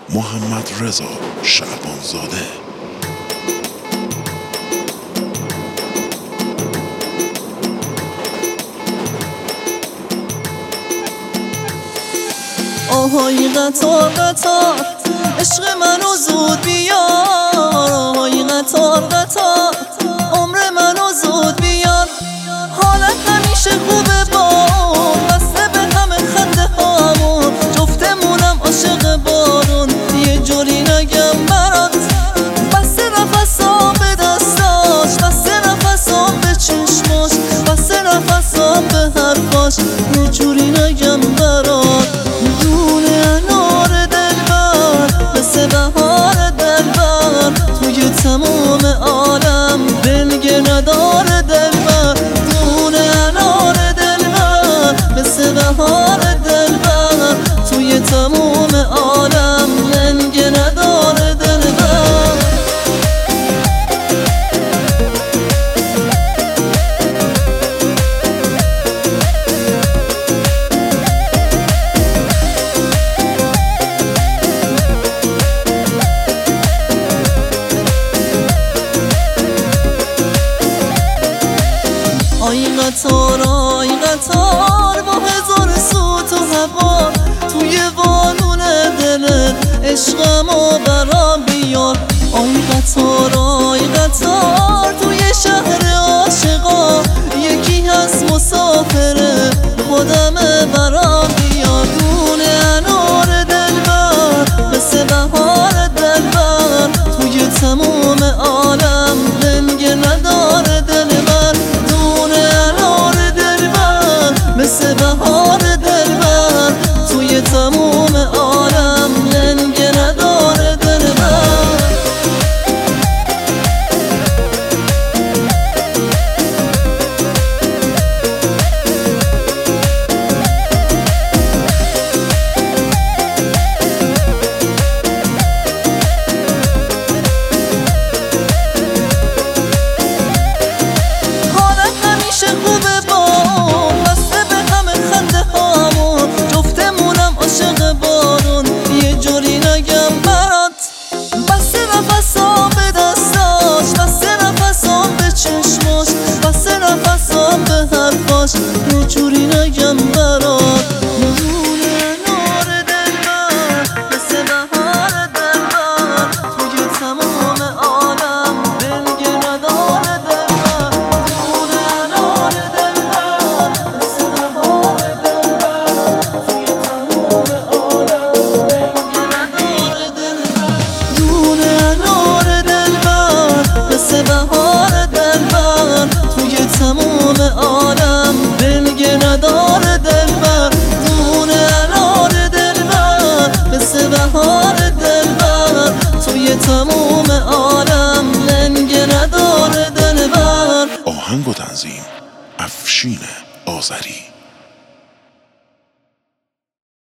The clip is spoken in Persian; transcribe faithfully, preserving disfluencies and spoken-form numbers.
محمد رضا شعبانزاده. آهای قطار قطار عشق منو زود بیار، آهای قطار قطار عمر منو زود بیار. حالت همیشه خوبه با بسته به همه خنده هامون، جفتمونم عاشق بارون یه جوری نگم برات. بسته نفسام به دستاش، بسته نفسام به چشماش، بسته نفسام به حرفاش یه جوری نگم برات. تمام عالم بلگه نداره دلبر، دونه انار دلبر مثل بهار دلبر، توی تمام عالم بلگه نداره دلبر. آی قطار آی قطار با هزار صوت و هوا، توی وانون دلت عشقمو برام بیار. آی قطار آی قطار توی شهر عاشقا یکی هست مسافره، خودمه برام بیار. دونه انار دلبر مثل بهار دلبر، توی تموم عالم لنگه نداره دلبر. مثل بهار دلبر توی تموم عالم لنگه نداره دلبر. حالت همیشه خوبه با بارون یه جوری نگم برات. بسته نفسام به دستاش، بسته نفسام به چشماش، بسته نفسام به حرفاش یه جوری نگم برات. دونه نار دلبر مثل بهار دلبر، توی تمام عالم بلگه نداره دلبر. دونه نار دلبر مثل بهار دلبر، توی بهار دلبر، توی تموم عالم بلگه نداره دلبر. دونه انار دلبر مثل بهار دلبر، توی تموم عالم لنگه نداره دلبر. آهنگ و تنظیم افشین آذری.